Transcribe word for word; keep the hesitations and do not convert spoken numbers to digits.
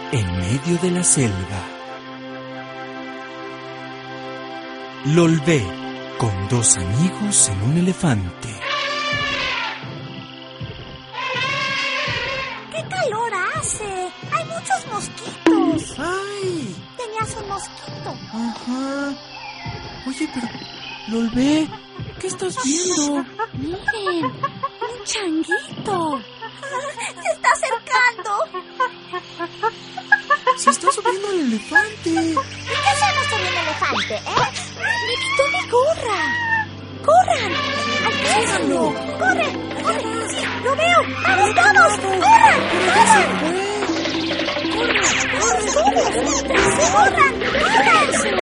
en medio de la selva. Lolvé con dos amigos en un elefante. ¡Qué calor hace! ¡Hay muchos mosquitos! ¡Ay! Tenías un mosquito. Ajá. Oye, pero... Lolvé, ¿qué estás viendo? Miren, un changuito. Se está acercando. Se está subiendo al elefante. ¿Y qué hacemos con un elefante, eh? Me quitó mi gorra. ¡Corran! ¡Alcánzalo! ¡Corre! ¡Corre! ¡Sí, lo veo! ¡Vamos, vamos! ¡Corran! ¡Corran! ¡Corran! ¡Corran! ¡Corran! ¡Corran!